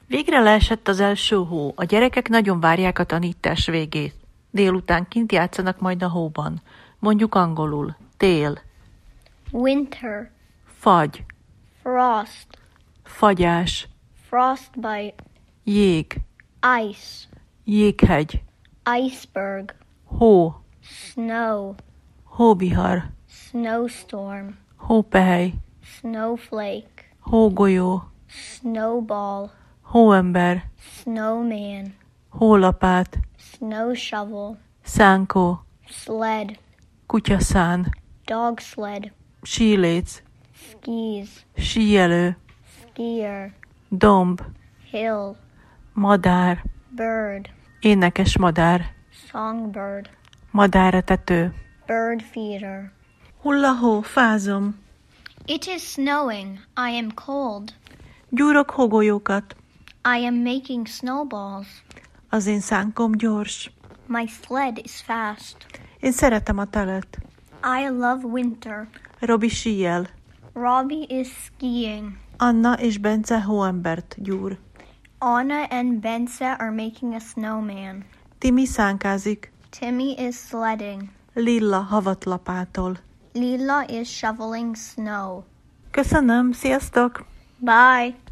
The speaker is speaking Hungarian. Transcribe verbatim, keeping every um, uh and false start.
Végre leesett az első hó, a gyerekek nagyon várják a tanítás végét. Délután kint játszanak majd a hóban. Mondjuk angolul. Tél. Winter. Fagy. Frost. Fagyás. Frostbite. Jég. Ice. Jéghegy. Iceberg. Hó. Snow. Hóvihar. Snowstorm. Hópehely. Snowflake. Hógolyó. Snowball. Hóember. Snowman. Hólapát. Snow shovel. Szánkó. Sled. Kutyaszán. Dog sled. Síléc. Skis. Síelő. Skier. Domb. Hill. Madár. Bird. Énekes madár. Songbird. Madáretető. Bird feeder. Hullahó, fázom. It is snowing. I am cold. Gyúrok hógolyókat. I am making snowballs. Az én szánkom gyors. My sled is fast. Én szeretem a telet. I love winter. Robi síel. Robbie is skiing. Anna és Bence hóembert gyúr. Anna and Bence are making a snowman. Timi szánkázik. Timmy is sledding. Lilla havatlapától. Lila is shoveling snow. Köszönöm, sziasztok! Bye.